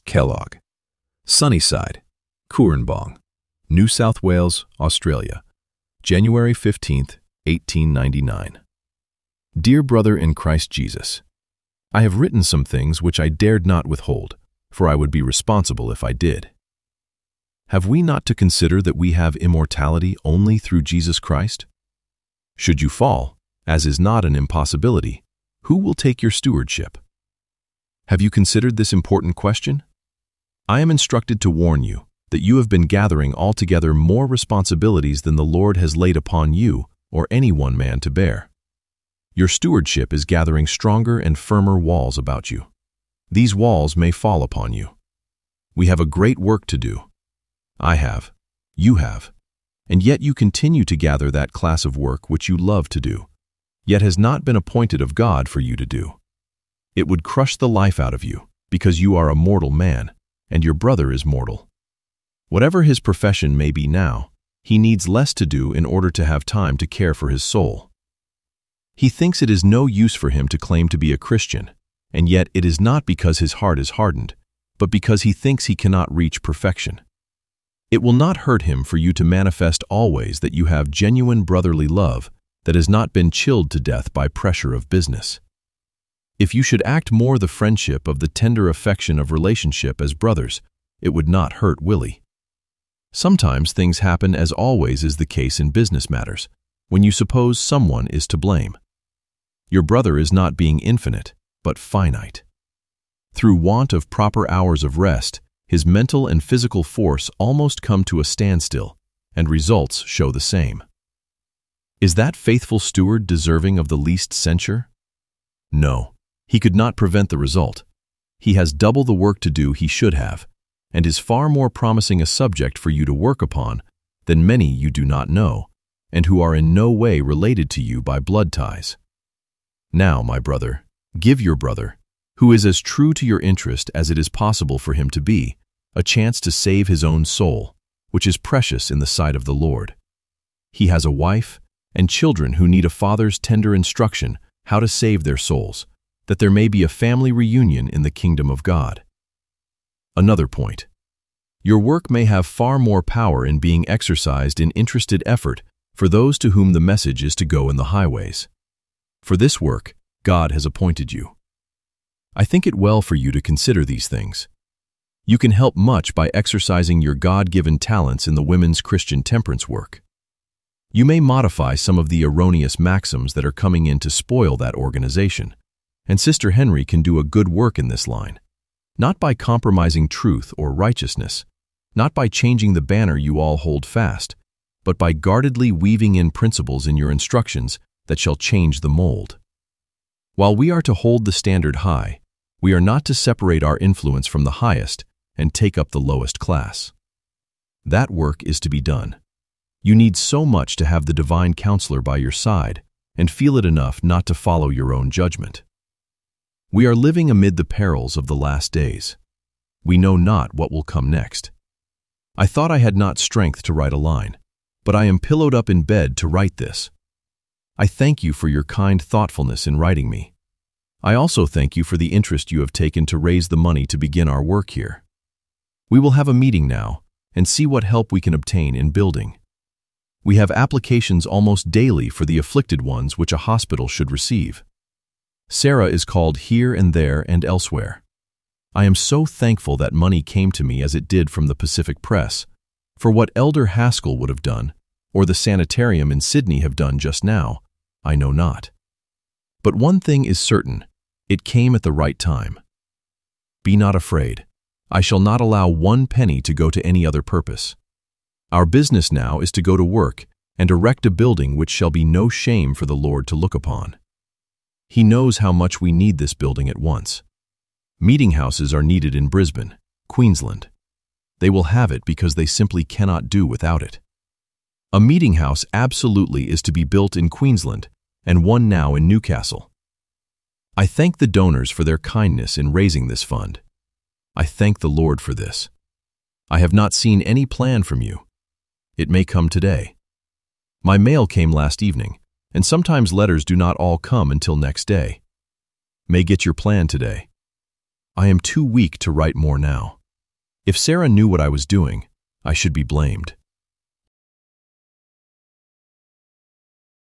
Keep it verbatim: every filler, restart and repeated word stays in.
Kellogg. Sunnyside, Cooranbong, New South Wales, Australia, January fifteenth, eighteen ninety-nine. Dear Brother in Christ Jesus, I have written some things which I dared not withhold, for I would be responsible if I did. Have we not to consider that we have immortality only through Jesus Christ? Should you fall, as is not an impossibility, who will take your stewardship? Have you considered this important question? I am instructed to warn you that you have been gathering altogether more responsibilities than the Lord has laid upon you or any one man to bear. Your stewardship is gathering stronger and firmer walls about you. These walls may fall upon you. We have a great work to do. I have, you have, and yet you continue to gather that class of work which you love to do, yet has not been appointed of God for you to do. It would crush the life out of you, because you are a mortal man, and your brother is mortal. Whatever his profession may be now, he needs less to do in order to have time to care for his soul. He thinks it is no use for him to claim to be a Christian, and yet it is not because his heart is hardened, but because he thinks he cannot reach perfection. It will not hurt him for you to manifest always that you have genuine brotherly love that has not been chilled to death by pressure of business. If you should act more the friendship of the tender affection of relationship as brothers, it would not hurt Willie. Sometimes things happen as always is the case in business matters, when you suppose someone is to blame. Your brother is not being infinite, but finite. Through want of proper hours of rest, his mental and physical force almost come to a standstill, and results show the same. Is that faithful steward deserving of the least censure? No, he could not prevent the result. He has double the work to do he should have, and is far more promising a subject for you to work upon than many you do not know, and who are in no way related to you by blood ties. Now, my brother, give your brother, who is as true to your interest as it is possible for him to be, a chance to save his own soul, which is precious in the sight of the Lord. He has a wife and children who need a father's tender instruction how to save their souls, that there may be a family reunion in the kingdom of God. Another point. Your work may have far more power in being exercised in interested effort for those to whom the message is to go in the highways. For this work, God has appointed you. I think it well for you to consider these things. You can help much by exercising your God-given talents in the women's Christian temperance work. You may modify some of the erroneous maxims that are coming in to spoil that organization, and Sister Henry can do a good work in this line, not by compromising truth or righteousness, not by changing the banner you all hold fast, but by guardedly weaving in principles in your instructions that shall change the mold. While we are to hold the standard high, we are not to separate our influence from the highest and take up the lowest class. That work is to be done. You need so much to have the divine counselor by your side and feel it enough not to follow your own judgment. We are living amid the perils of the last days. We know not what will come next. I thought I had not strength to write a line, but I am pillowed up in bed to write this. I thank you for your kind thoughtfulness in writing me. I also thank you for the interest you have taken to raise the money to begin our work here. We will have a meeting now and see what help we can obtain in building. We have applications almost daily for the afflicted ones which a hospital should receive. Sarah is called here and there and elsewhere. I am so thankful that money came to me as it did from the Pacific Press, for what Elder Haskell would have done, or the sanitarium in Sydney have done just now, I know not. But one thing is certain, it came at the right time. Be not afraid. I shall not allow one penny to go to any other purpose. Our business now is to go to work and erect a building which shall be no shame for the Lord to look upon. He knows how much we need this building at once. Meeting houses are needed in Brisbane, Queensland. They will have it because they simply cannot do without it. A meeting house absolutely is to be built in Queensland, and one now in Newcastle. I thank the donors for their kindness in raising this fund. I thank the Lord for this. I have not seen any plan from you. It may come today. My mail came last evening, and sometimes letters do not all come until next day. May get your plan today. I am too weak to write more now. If Sarah knew what I was doing, I should be blamed.